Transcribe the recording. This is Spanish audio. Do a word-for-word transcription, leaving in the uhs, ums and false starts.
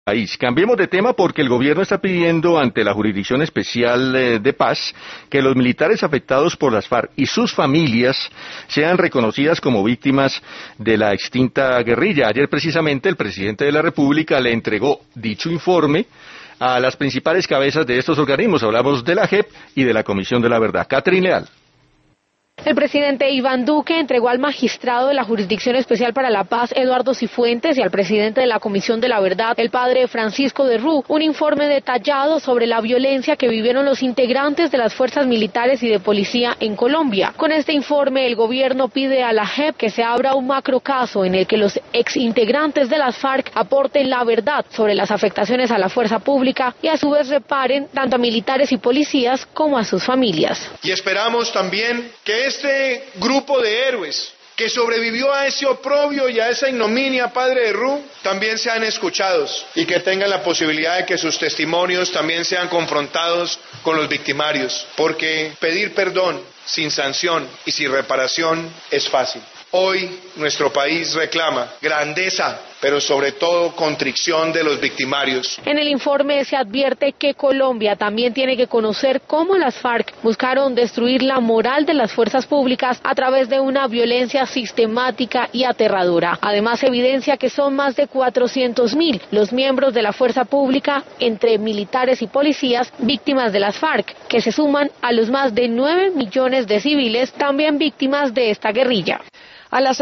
País. Cambiemos de tema porque el gobierno está pidiendo ante la Jurisdicción Especial eh, de Paz que los militares afectados por las FARC y sus familias sean reconocidas como víctimas de la extinta guerrilla. Ayer precisamente el presidente de la República le entregó dicho informe a las principales cabezas de estos organismos. Hablamos de la J E P y de la Comisión de la Verdad. Catherine Leal. El presidente Iván Duque entregó al magistrado de la Jurisdicción Especial para la Paz, Eduardo Cifuentes, y al presidente de la Comisión de la Verdad, el padre Francisco de Rú, un informe detallado sobre la violencia que vivieron los integrantes de las fuerzas militares y de policía en Colombia. Con este informe, el gobierno pide a la J E P que se abra un macrocaso en el que los exintegrantes de las FARC aporten la verdad sobre las afectaciones a la fuerza pública y a su vez reparen tanto a militares y policías como a sus familias. Y esperamos también que este grupo de héroes que sobrevivió a ese oprobio y a esa ignominia, padre de Rú, también sean escuchados y que tengan la posibilidad de que sus testimonios también sean confrontados con los victimarios, porque pedir perdón sin sanción y sin reparación es fácil. Hoy nuestro país reclama grandeza, pero sobre todo contrición de los victimarios. En el informe se advierte que Colombia también tiene que conocer cómo las FARC buscaron destruir la moral de las fuerzas públicas a través de una violencia sistemática y aterradora. Además, evidencia que son más de cuatrocientos mil los miembros de la fuerza pública, entre militares y policías, víctimas de las FARC, que se suman a los más de nueve millones de civiles también víctimas de esta guerrilla. A las